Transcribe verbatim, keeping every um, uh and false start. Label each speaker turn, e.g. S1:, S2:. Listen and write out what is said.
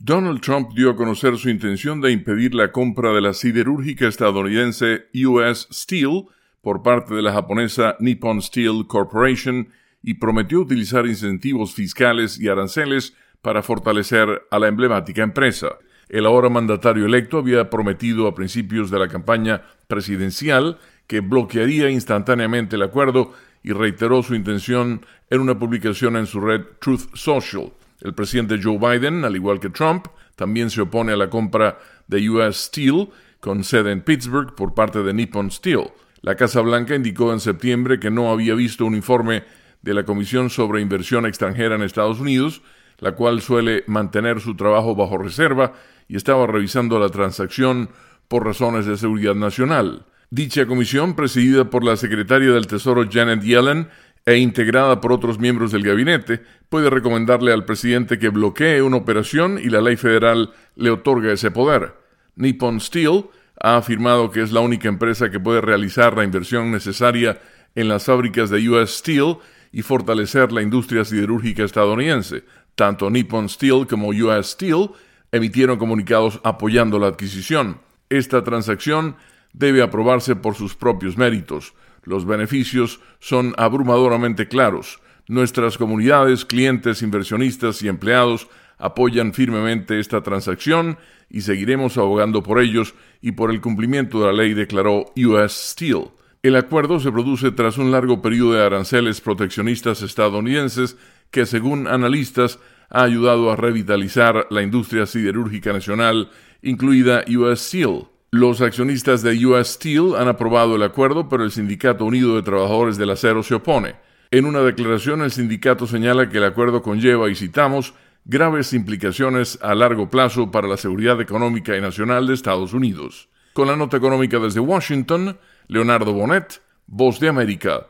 S1: Donald Trump dio a conocer su intención de impedir la compra de la siderúrgica estadounidense U S Steel por parte de la japonesa Nippon Steel Corporation y prometió utilizar incentivos fiscales y aranceles para fortalecer a la emblemática empresa. El ahora mandatario electo había prometido a principios de la campaña presidencial que bloquearía instantáneamente el acuerdo y reiteró su intención en una publicación en su red Truth Social. El presidente Joe Biden, al igual que Trump, también se opone a la compra de U S Steel, con sede en Pittsburgh, por parte de Nippon Steel. La Casa Blanca indicó en septiembre que no había visto un informe de la Comisión sobre Inversión Extranjera en Estados Unidos, la cual suele mantener su trabajo bajo reserva, y estaba revisando la transacción por razones de seguridad nacional. Dicha comisión, presidida por la secretaria del Tesoro Janet Yellen e integrada por otros miembros del gabinete, puede recomendarle al presidente que bloquee una operación y la ley federal le otorga ese poder. Nippon Steel ha afirmado que es la única empresa que puede realizar la inversión necesaria en las fábricas de U S Steel y fortalecer la industria siderúrgica estadounidense. Tanto Nippon Steel como U S Steel emitieron comunicados apoyando la adquisición. Esta transacción debe aprobarse por sus propios méritos. Los beneficios son abrumadoramente claros. Nuestras comunidades, clientes, inversionistas y empleados apoyan firmemente esta transacción y seguiremos abogando por ellos y por el cumplimiento de la ley, declaró U S Steel. El acuerdo se produce tras un largo periodo de aranceles proteccionistas estadounidenses que, según analistas, ha ayudado a revitalizar la industria siderúrgica nacional, incluida U S Steel. Los accionistas de U S Steel han aprobado el acuerdo, pero el Sindicato Unido de Trabajadores del Acero se opone. En una declaración, el sindicato señala que el acuerdo conlleva, y citamos, graves implicaciones a largo plazo para la seguridad económica y nacional de Estados Unidos. Con la nota económica desde Washington, Leonardo Bonet, Voz de América.